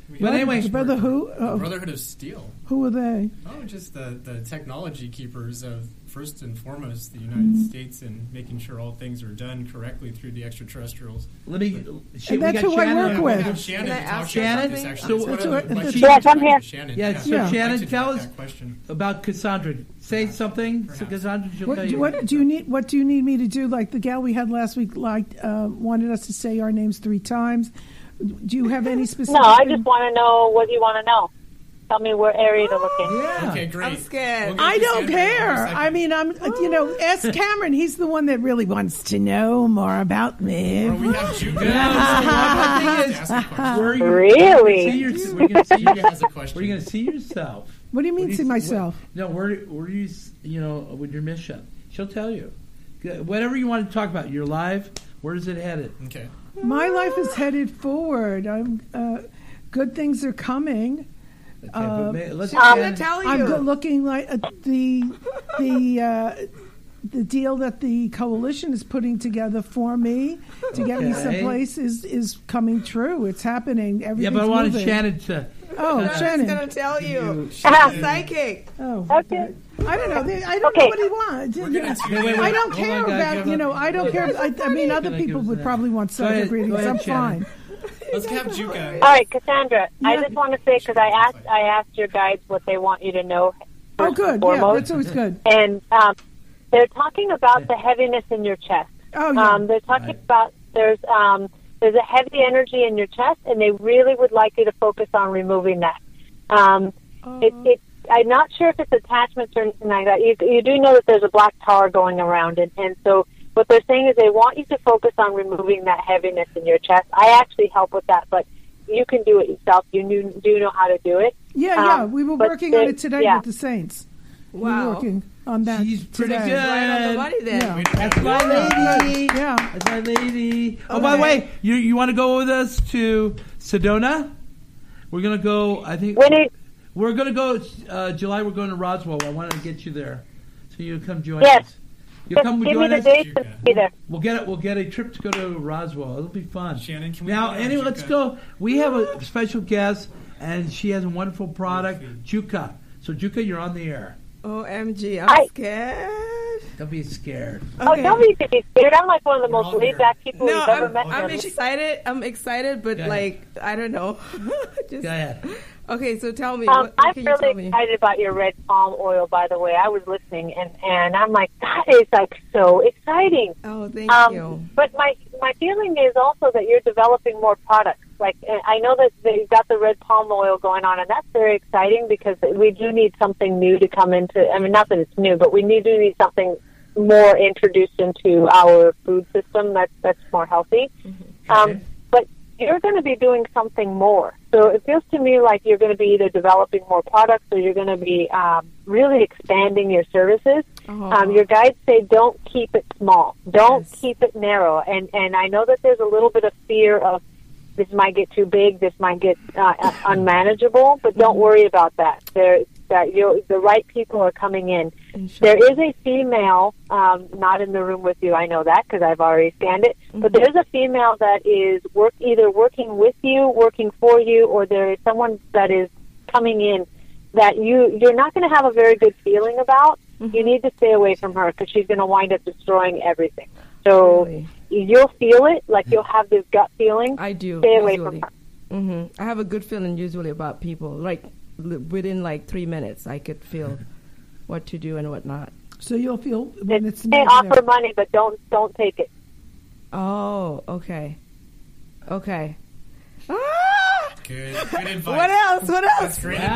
We
But
have
anyway-
much
Brother
work.
who?
The
Oh,
Brotherhood of Steel.
who are they?
Oh, just the, the technology keepers of, first and foremost, the United States, and making sure all things are done correctly through the extraterrestrials.
Let me. She,
And that's
we got
who I
Shannon.
work
Yeah,
with.
we have Shannon
Can I
to talk
ask
to you about
Shannon?
this, actually.
So
It's one
what's
of
your-
the- my
yes,
chief
I'm
talking
here.
to Shannon.
Yeah, so
Yeah.
Shannon,
I'd like to
tell
take
us
that question.
about Cassandra. Say something. So
Perhaps.
Cassandra, she'll
What,
tell
do-
you.
what do you need? What do you need me to do? Like the gal we had last week, like uh, wanted us to say our names three times. Do you have any specific?
No, I just want to know what you want to know. Tell me where area to look in.
Yeah.
Okay, great.
I'm scared.
We'll get
I don't
Cassandra in a
care.
second.
I mean, I'm. You know, ask Cameron. He's the one that really wants to know more about me.
Or we have Juka.
Yeah,
Just ask a question.
Where are you?
Really?
See your, we're gonna see
Juka
your,
has a question.
where are you going to see yourself?
What do you mean,
Where do
see
you-
myself?
what- no, where where do you s- you know with your mission? She'll tell you. G- Whatever you want to talk about, your life. Where is it headed?
Okay.
My life is headed forward. I'm. Uh, good things are coming.
Okay,
Uh,
but may, let's
She's gonna
Shannon-
tell you.
I'm go- looking like uh, the the uh, the deal that the coalition is putting together for me to get me
Okay.
someplace is is coming true. It's happening.
Yeah,
Everything's
but I wanted
moving.
Shannon to.
Oh,
She's
Shannon.
gonna tell you. She's
Ah.
a psychic.
Oh,
Okay.
I don't know. They- I don't
Okay.
know what he wants.
We're gonna
Wait, wait, wait.
I don't
Hold
care
on, guys,
about
give
you
up.
know. I don't care. I, I mean, other
Can I
people
give
would
us
probably want
Go ahead,
subject
go
readings.
ahead,
I'm
Shannon.
fine.
Let's have Juka.
All right, Cassandra. I
Yeah.
just want to say because I asked, I asked your guides what they want you to know.
Oh,
first
good.
and
Yeah,
foremost.
that's always good.
And um, they're talking about the heaviness in your chest.
Oh, yeah.
Um, they're talking
Right.
about there's um, there's a heavy energy in your chest, and they really would like you to focus on removing that. Um, it, it, I'm not sure if it's attachments or anything like that. You, you do know that there's a black tar going around, and, and so what they're saying is they want you to focus on removing that heaviness in your chest. I actually help with that, but you can do it yourself. You knew, do know how to do it.
Yeah, yeah.
Um,
We were
but
working on
the-
it today
yeah.
with the Saints. We were
Wow.
working on that.
She's pretty
today.
good.
Right on the money then.
Yeah.
That's my lady.
Yeah.
That's my lady. Oh, by the
Okay.
way, you you want to go with us to Sedona? We're gonna go. I think
When it,
we're gonna go uh, July. We're going to Roswell. I want to get you there, so you come join
Yes.
us. You
just
come
give me
join
the
us.
dates and be there.
We'll get it. We'll get a trip to go to Roswell. It'll be fun.
Shannon, can we
now?
go to
Anyway, let's
Juka?
go. We have a special guest, and she has a wonderful product, Juka. So Juka, you're on the air.
O M G, I'm
I-
scared.
Don't be scared.
Oh, don't be be scared. I'm like one of the
We're
most
all
laid back people
No,
you've ever
I'm,
met.
I'm
in your-
excited. I'm excited, but
Go ahead.
like I don't know. Just,
Go ahead.
Okay, so tell me.
Um,
what, what
I'm
can you tell
really
me?
excited about your red palm oil, by the way. I was listening, and, and I'm like, that is like so exciting.
Oh, thank
Um,
you.
but my my feeling is also that you're developing more products. Like uh, I know that, that you've got the red palm oil going on, and that's very exciting because we do need something new to come into. I mean, not that it's new, but we need to need something more introduced into our food system that's that's more healthy. Um,
Okay.
but you're going to be doing something more. So it feels to me like you're going to be either developing more products or you're going to be um, really expanding your services.
Oh.
Um, your guides say don't keep it small. Don't
Yes.
keep it narrow. And, and I know that there's a little bit of fear of this might get too big, this might get uh, unmanageable, but don't worry about that. There, that you the right people are coming in. There is a female, um, not in the room with you. I know that because I've already scanned it. But there is a female that is work either working with you, working for you, or there is someone that is coming in that you you're not going to have a very good feeling about. You need to stay away from her because she's going to wind up destroying everything. So
Really?
you'll feel it, like you'll have this gut feeling.
I do.
Stay away
usually.
from her.
hmm I have a good feeling usually about people. Like li- within like three minutes, I could feel what to do and what not.
So you'll feel when it's
They
negative.
offer money, but don't don't take it.
Oh, okay, okay. Ah!
Good, good advice.
What else? What else?
That's great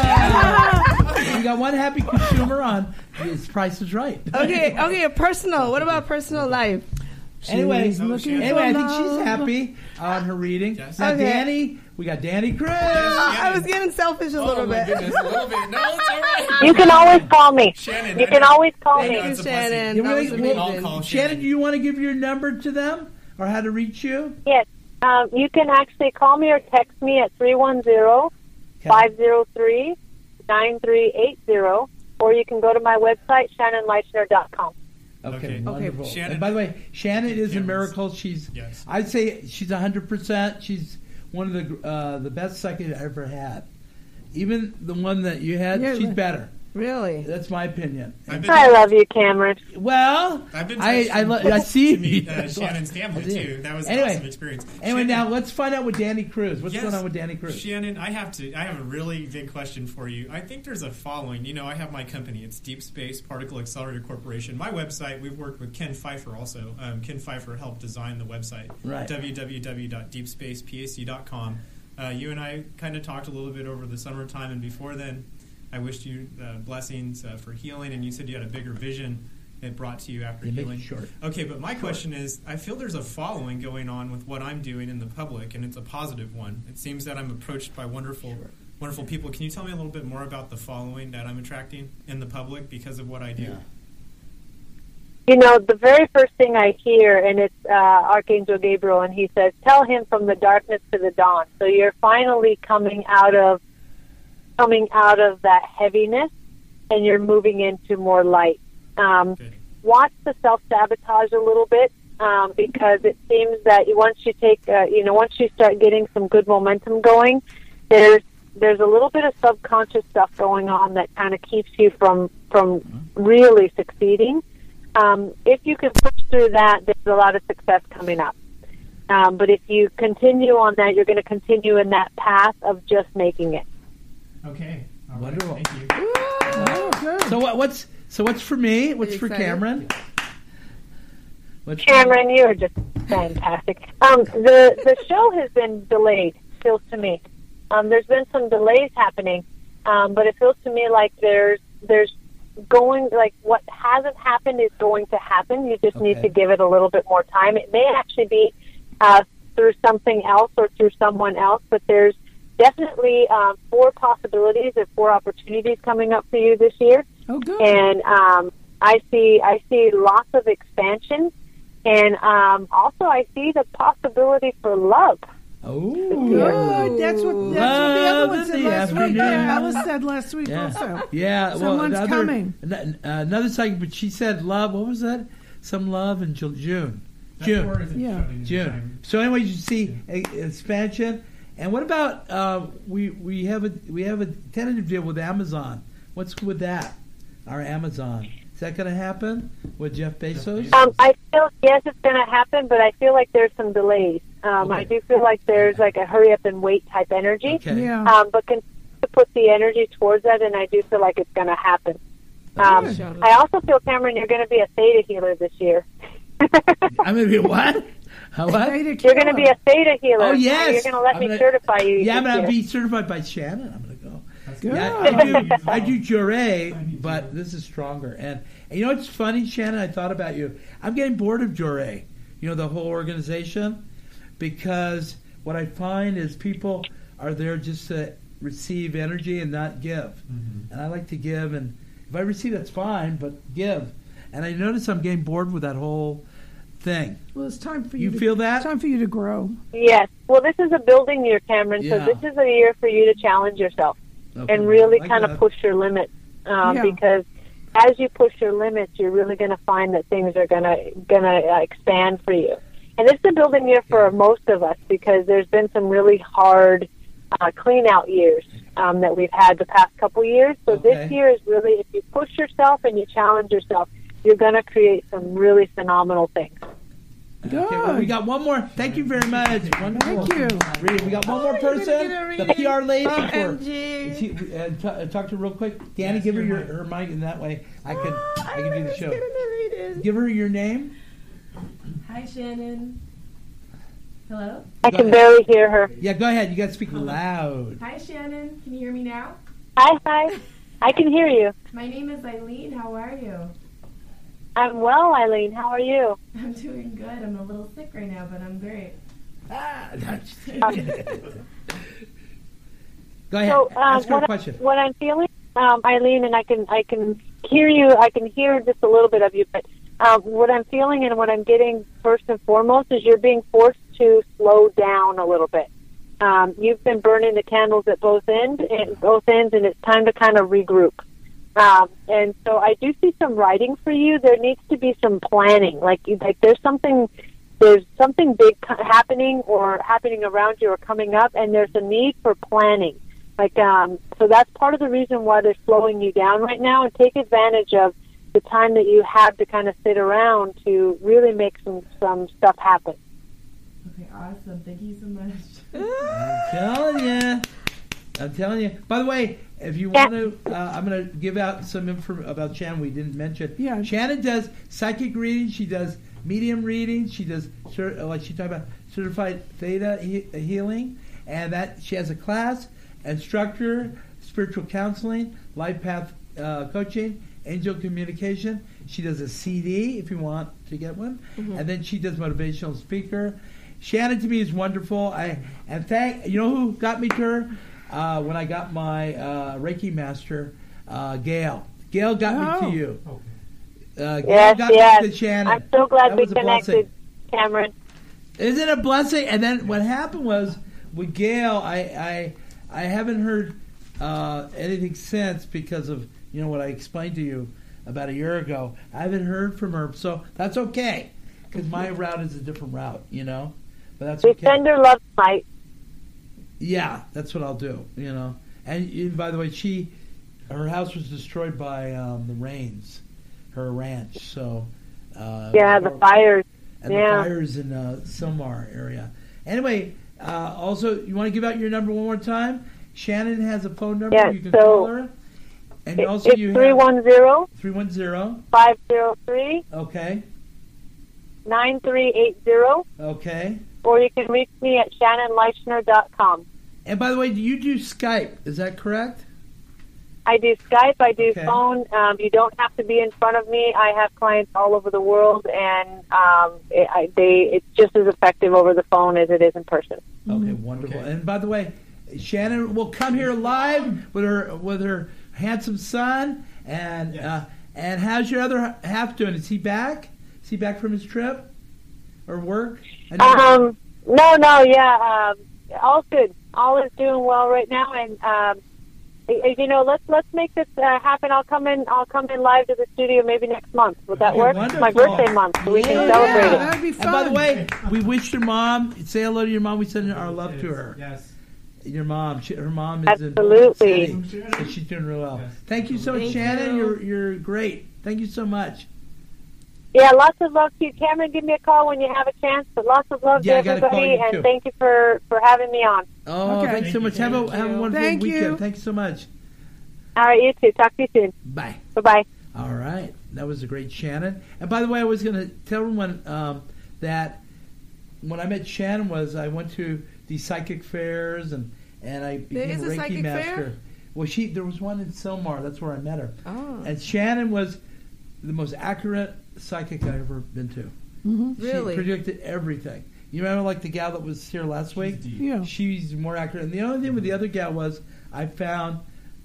Ah, we got one happy consumer on. His price is right.
Okay, okay. Personal. What about personal life?
Anyway,
She's looking
anyway, I
for
think she's
love.
happy on her reading.
Yes.
Now,
Okay.
Danny, we got Danny Cruz.
I was getting selfish a
Oh,
little
my
bit.
goodness, a little bit. No, it's all right.
You can always call me.
Shannon,
You
I
can
know-
always call
Thank
me.
you,
It's a blessing.
Shannon.
You
That
wanna-
was
well,
I'll
amazing.
call
Shannon, do you want to give your number to them or how to reach you?
Yes. Um, you can actually call me or text me at three one zero, five zero three, nine three eight zero, or you can go to my website, shannon leichner dot com.
Okay,
Okay.
wonderful.
Shannon-
and by the way, Shannon is a
Cameron's-
miracle. She's,
Yes.
I'd say she's one hundred percent. She's one of the uh, the best psychics I ever had. Even the one that you had,
Yeah,
she's
but-
better.
Really?
That's my opinion.
I've been,
I love you, Cameron.
Well,
I've been
I I,
touched
lo- I see
to meet uh,
That's why-
Shannon Stanley
I see.
too. That was
Anyway.
an awesome experience.
Anyway,
Shannon,
now let's find out with Danny Cruz. What's
yes,
going on with Danny Cruz?
Shannon, I have to. I have a really big question for you. I think there's a following. You know, I have my company. It's Deep Space Particle Accelerator Corporation. My website. We've worked with Ken Pfeiffer also. Um, Ken Pfeiffer helped design the website.
Right.
w w w dot deep space pac dot com. Uh, you and I kind of talked a little bit over the summertime, and before then, I wished you uh, blessings uh, for healing, and you said you had a bigger vision it brought to you after
You make
healing.
it short.
Okay, but my question is, I feel there's a following going on with what I'm doing in the public, and it's a positive one. It seems that I'm approached by wonderful, wonderful people. Can you tell me a little bit more about the following that I'm attracting in the public because of what I do?
Yeah.
You know, the very first thing I hear, and it's uh, Archangel Gabriel, and he says, tell him from the darkness to the dawn. So you're finally coming out of coming out of that heaviness, and you're moving into more light. Um,
Good.
watch the self-sabotage a little bit, um, because it seems that once you take, uh, you know, once you start getting some good momentum going, there's there's a little bit of subconscious stuff going on that kind of keeps you from from really succeeding. Um, if you can push through that, there's a lot of success coming up. Um, but if you continue on that, you're going to continue in that path of just making it.
Okay. All right.
Wonderful.
Thank you.
Oh, good.
So what, what's so what's for me? What's
you
for
excited?
Cameron? What's for-
Cameron, you are just fantastic. Um, the the show has been delayed, feels to me. Um, there's been some delays happening, um, but it feels to me like there's there's going like what hasn't happened is going to happen. You just need
Okay.
to give it a little bit more time. It may actually be uh, through something else or through someone else, but there's definitely um, four possibilities and four opportunities coming up for you this year.
Oh, good.
And um, I see I see lots of expansion, and um, also I see the possibility for love.
Oh,
Good. That's what, that's what the other
Love
one
in
said
the
last week.
afternoon.
Yeah, Alice said last week
yeah,
also.
yeah. Well,
Someone's
another,
coming.
an- Another second, but she said love. What was that? Some love in Ju- June.
That
June.
door isn't
Yeah.
shutting in
June.
time.
So anyway, you see a, expansion. And what about uh, we we have a we have a tentative deal with Amazon. What's with that? Our Amazon. Is that going to happen with Jeff Bezos?
Um, I feel yes, it's going to happen, but I feel like there's some delays. Um,
Okay.
I do feel like there's like a hurry up and wait type energy.
Okay.
Yeah.
Um, but continue to put the energy towards that, and I do feel like it's going to happen. Um,
Good.
I also feel, Cameron, you're going to be a theta healer this year.
I'm going to be what? How what?
Theta
You're going to be a theta healer.
Oh, yes.
You're going to let
I'm
me
gonna-
certify you.
Yeah, I'm
this
going to
year.
be certified by Shannon. I'm going to go.
Good.
Yeah, I do. I do Jure, but this is stronger. And, and you know what's funny, Shannon? I thought about you. I'm getting bored of Jure. You know, the whole organization, because what I find is people are there just to receive energy and not give.
Mhm.
And I like to give, and if I receive, that's fine, but give. And I notice I'm getting bored with that whole thing.
Well, it's time for you.
You
to,
feel that?
It's time for you to grow.
Yes. Well, this is a building year, Cameron,
Yeah.
so this is a year for you to challenge yourself
Okay,
and really
like
kind of
that.
push your limits, um,
Yeah.
because as you push your limits, you're really going to find that things are going to going to uh, expand for you. And this is a building year for most of us because there's been some really hard uh, clean out years um, that we've had the past couple years. So
Okay.
this year is really, if you push yourself and you challenge yourself, you're going to create some really phenomenal things.
Good.
Okay, well, we got one more. Thank you very much. Wonderful.
Thank you.
Really, we got one
Oh,
more
you're gonna
person.
get a
The
reading.
P R lady.
O
for-
M G.
She- uh, t- uh, talk to her real quick. Danny,
Yes,
give her
your
your
mic.
her mic, and that way I can
Oh,
I can do the
was
show.
getting a reading.
Give her your name.
Hi, Shannon. Hello?
I
Go
can
ahead.
barely hear her.
Yeah, go ahead. You got to speak loud.
Hi, Shannon. Can you hear me now?
Hi, hi. I can hear you.
My name is Eileen. How are you?
I'm well, Eileen. How are you?
I'm doing good. I'm a little sick right now, but I'm great.
Ah, that's- go ahead.
So, um,
Ask her a
what, I,
question.
what I'm feeling, um, Eileen, and I can I can hear you. I can hear just a little bit of you, but um, what I'm feeling and what I'm getting first and foremost is you're being forced to slow down a little bit. Um, you've been burning the candles at both ends, and both ends, and it's time to kind of regroup. Um, and so I do see some writing for you. There needs to be some planning. Like, you- like there's something there's something big co- happening or happening around you or coming up, and there's a need for planning. Like, um, so that's part of the reason why they're slowing you down right now, and take advantage of the time that you have to kind of sit around to really make some, some stuff happen.
Okay, awesome. Thank you so much.
I'm telling you. I'm telling you. By the way, if you want to, uh, I'm going to give out some info about Shannon we didn't mention.
Yeah.
Shannon does psychic readings. She does medium readings. She does, cer- like she talked about, certified theta he- healing. And that she has a class, instructor, spiritual counseling, life path uh, coaching, angel communication. She does a C D if you want to get one.
Mm-hmm.
And then she does motivational speaker. Shannon to me is wonderful. I and thank you know who got me to her uh, when I got my uh, Reiki master, uh, Gail. Gail got me
Oh.
to you. Uh, Gail
Yes,
got
yes.
me to Shannon.
I'm so glad
That
we
was a blessing.
connected, Cameron.
Isn't it a blessing? And then what happened was with Gail, I I, I haven't heard uh, anything since because of you know what I explained to you about a year ago. I haven't heard from her, so that's okay because my route is a different route, you know. But that's
We
okay.
send her love tonight.
Yeah, that's what I'll do. You know, and, and by the way, she her house was destroyed by um, the rains, her ranch. So uh,
Yeah, the fires.
and
yeah.
the fires in the Silmar area. Anyway, uh, also you want to give out your number one more time? Shannon has a phone number.
Yeah,
you can
so
call her. And
It-
also
it's
you
three
have
one zero,
three one zero.
five zero three,
Okay,
nine three eight zero,
okay.
or you can reach me at shannon leichner dot com.
And by the way, do you do Skype? Is that correct?
I do Skype, I do
Okay.
phone. Um, you don't have to be in front of me. I have clients all over the world, and um, it, I, they it's just as effective over the phone as it is in person.
Okay, wonderful.
Okay.
And by the way, Shannon will come here live with her with her handsome son. And
Yes.
uh, and how's your other half doing? Is he back? Is he back from his trip or work? I know-
Um, no, no, yeah, um, all good. All is doing well right now, and um, y- y- you know, let's let's make this uh, happen. I'll come in. I'll come in live to the studio maybe next month. Would that
Okay,
work? It's my
wonderful.
birthday month, so we
Yeah.
can celebrate
Yeah,
it.
that'd be fun.
And by the way, we wish your mom. Say hello to your mom. We send our love to her.
Yes.
Your mom. She, her mom is
Absolutely.
in City, so she's doing real well.
Yes.
Thank you so much,
Thank
Shannon.
you.
You're you're great. Thank you so much.
Yeah, lots of love to you, Cameron. Give me a call when you have a chance. But lots of love
Yeah, I
to
gotta call
everybody,
you,
and
too.
thank you for for having me on.
Oh,
Okay.
thanks so
Thank
much.
you,
Have a
Shannon.
have a wonderful
Thank
weekend.
you.
Thank you so much.
All right, you too. Talk to you soon.
Bye.
Bye bye.
All right, that was a great Shannon. And by the way, I was going to tell everyone um, that when I met Shannon was I went to these psychic fairs and and I became
is
a
a
Reiki
psychic
master.
fair?
Well, she there was one in Silmar. That's where I met her.
Oh,
And Shannon was the most accurate psychic I ever been to.
Mhm.
really?
She predicted everything. You remember, like the gal that was here last week?
Yeah.
She's more accurate. And the only thing with the other gal was I found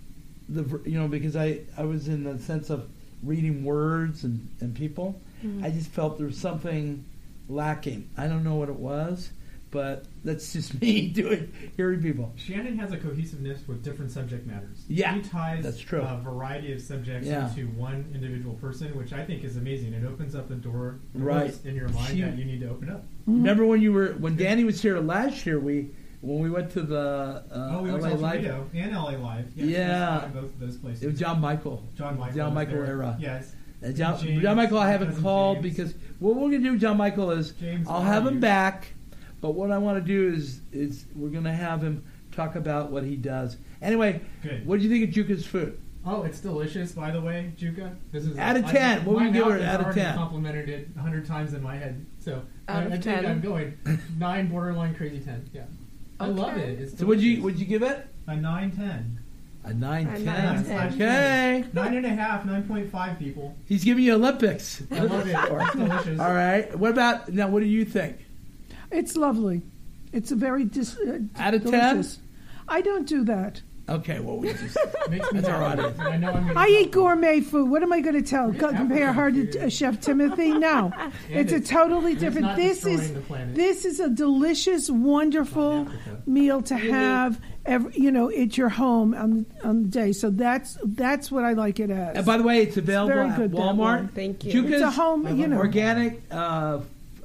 the you know because I I was in the sense of reading words and and people.
Mm-hmm.
I just felt there was something lacking. I don't know what it was, but that's just me doing hearing people.
Shannon has a cohesiveness with different subject matters.
Yeah,
He ties
that's true.
a variety of subjects
Yeah.
into one individual person, which I think is amazing. It opens up the door
Right.
in your mind
She-
that you need to open up.
Remember when you were when Danny was here last year? We when we went to the uh,
oh, we went
L A
to El
Live.
Tornado and L A Live. Yes,
Yeah.
we saw both of those places.
It was John Michael.
John Michael.
John
was
Michael
there.
era.
Yes.
And John,
James,
John Michael, I
my
haven't
cousin
called
James.
because what we're going to do, John Michael, is
James
I'll have him
Matthews.
back. But what I want to do is is we're going to have him talk about what he does. Anyway,
Good.
what do you think of Juka's food?
Oh, it's delicious, by the way, Juka. This is
Out of
I-
ten, what would
my
you give her
mouth has
out of
already
ten?
Complimented it a hundred times in my head, so
Out
I,
of
I
ten?
think I'm going nine, borderline crazy ten. Yeah, I love
Okay.
it. It's
So would you
delicious.
would you give it
a nine ten?
a nine
A
ten?
nine
ten.
Okay,
Nine and a half, nine point five people.
he's giving you Olympics.
I love it. It's delicious.
All right. What about now? What do you think?
It's lovely. It's a very dis- uh,
Out of ten?
delicious. I don't do that.
Okay. Well, we just
Makes me
That's our
happy.
audience.
And I know I'm gonna
I
tell
eat
people.
gourmet food. What am I going to tell? Co- compare her to uh, Chef Timothy? No, it's a
it's-
totally
it's
different.
not
This is
destroying the planet.
this is a delicious, wonderful
Africa.
meal to have. Every, you know, at your home on on the day. So that's that's what I like it as.
And by the way, it's available
very
at
good that
Walmart.
way.
Thank you.
Juka's
It's a home, you know.
organic uh,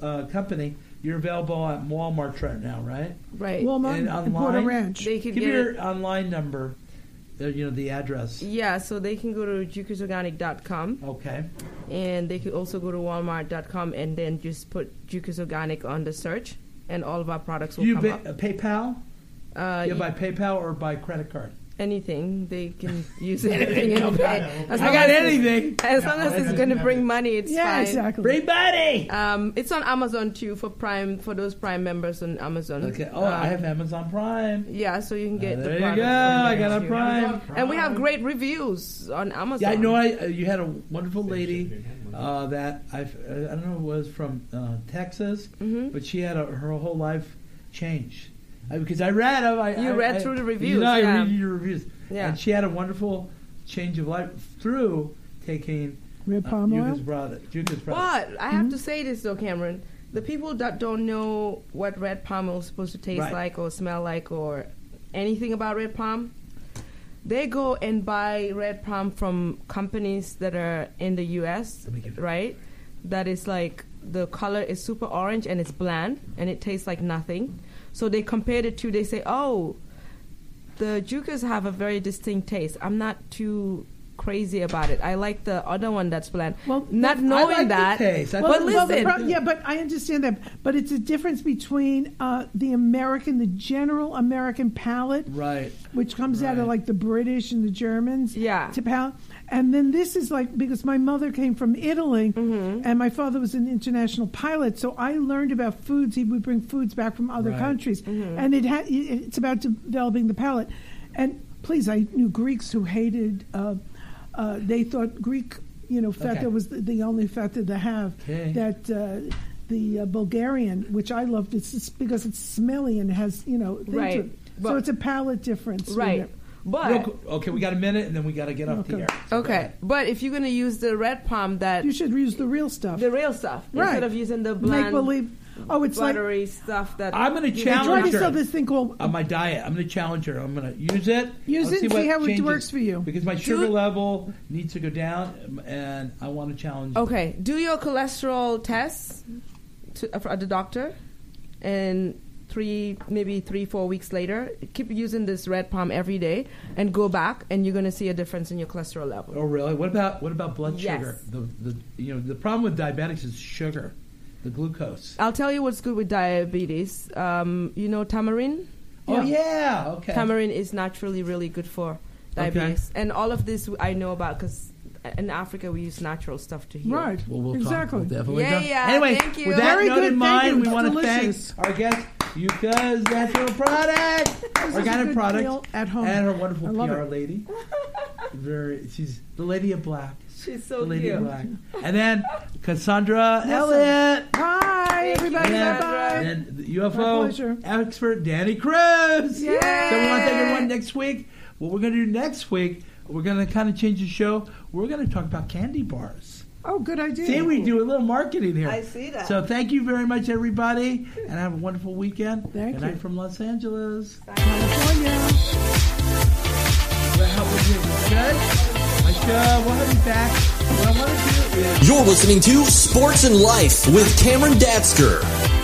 uh, company. You're available at Walmart right now, right?
Right.
Walmart
And
and Porter
online?
Ranch.
They could
Give
get
your
it.
online number, uh, you know, the address.
Yeah, so they can go to jukers organic dot com,
Okay.
and they could also go to walmart dot com and then just put Jukers Organic on the search, and all of our products will
Do you
come
pay,
up.
uh, PayPal?
Uh,
Yeah,
y-
by PayPal or by credit card?
anything. They can use anything and pay. As
I
long
got
as it's-
anything.
As long as it's going to bring money, it's
Yeah,
fine.
exactly.
Free money.
Um, it's on Amazon too for Prime, for those Prime members on Amazon.
Okay. Oh,
Um,
I have Amazon Prime.
Yeah, so you can get
Uh,
the
there you
products
go.
from
I
there,
got a
too.
Prime.
And we have great reviews on Amazon.
Yeah, I know. I uh, you had a wonderful lady uh, that I I don't know was from uh, Texas,
Mhm.
but she had a, her whole life changed I, because I read them. I,
You
I,
read
I-
through the
You
reviews,
know, I
yeah.
read your reviews.
Yeah.
And she had a wonderful change of life through taking
Red
uh,
palm oil.
Juka's product. Juka's product.
But I have to say this though, Cameron. The people that don't know what red palm oil is supposed to taste
Right.
like or smell like or anything about red palm, they go and buy red palm from companies that are in the U S,
Let me get it.
right? That is like the color is super orange and it's bland and it tastes like nothing. So they compared it to, they say, oh, the Jukas have a very distinct taste. I'm not too crazy about it. I like the other one that's bland.
Well,
not
that-
knowing
I like the
that.
taste. I
But
thought-
Well, the
listen,
pro- yeah, but I understand that. But it's a difference between uh, the American, the general American palate,
Right.
which comes out of
Right.
like the British and the Germans,
Yeah.
to palate. And then this is like, because my mother came from Italy,
Mm-hmm.
and my father was an international pilot, so I learned about foods. He would bring foods back from other
Right.
countries,
Mm-hmm.
and it ha- it's about developing the palate. And please, I knew Greeks who hated. Uh, uh, they thought Greek, you know, feta
Okay.
was the, the only feta to have.
Okay.
That uh, the uh, Bulgarian, which I loved, it's just because it's smelly and has, you know, things to
Right.
it. So
But-
it's a palate difference. with
right.
it.
Real
But
qu- okay, we got a minute, and then we got to get off the
Okay.
air. So go
okay,
ahead.
but if you're gonna use the red palm, that
You should use the real stuff.
the real stuff
Right.
instead of using the
Make
bland,
believe. Oh, it's like
buttery stuff that
I'm going to
they try
challenge
to sell
her
this thing called.
on my diet. I'm going to challenge her. I'm going to use it.
Use
I'll
it and
what
see how it
changes.
works for you.
Because my sugar
Dude.
level needs to go down, um, and I want to challenge.
Okay, do your cholesterol tests to, uh, at the doctor, and three, maybe three, four weeks later, keep using this red palm every day, and go back, and you're going to see a difference in your cholesterol level.
Oh, really? What about what about blood
Yes.
sugar? The the you know the problem with diabetics is sugar, the glucose.
I'll tell you what's good with diabetes. Um, you know tamarind?
Oh yeah, okay.
Tamarind is naturally really good for diabetes. And all of this I know about because in Africa we use natural stuff to heal.
Right.
Well, we'll
exactly.
talk. We'll definitely
Yeah,
talk.
yeah,
Anyway,
thank you.
with that
Very
note
good,
in
thank
mind,
you.
we want to
Delicious.
thank our guest, Yuka's Natural Product,
This is a
organic
good
product,
meal at home.
and her wonderful
I
P
love
R
it.
lady. Very, she's the lady of black.
She's so
the lady
cute.
of black. And then Cassandra
Listen.
Elliott.
Bye,
Thank you,
everybody.
And then,
Bye bye.
and then the U F
My
O
pleasure.
expert Danny Cruz.
Yay!
So we want to thank everyone next week. What we're going to do next week, we're going to kind of change the show. We're going to talk about candy bars.
Oh, good idea.
See, we do a little marketing here.
I see that.
So thank you very much, everybody, and have a wonderful weekend.
Thank
Good
you.
night from Los Angeles.
California.
Well, how was it? Good? Like, uh, we'll have you back. What I want to do is...
You're listening to Sports and Life with Cameron Datsker.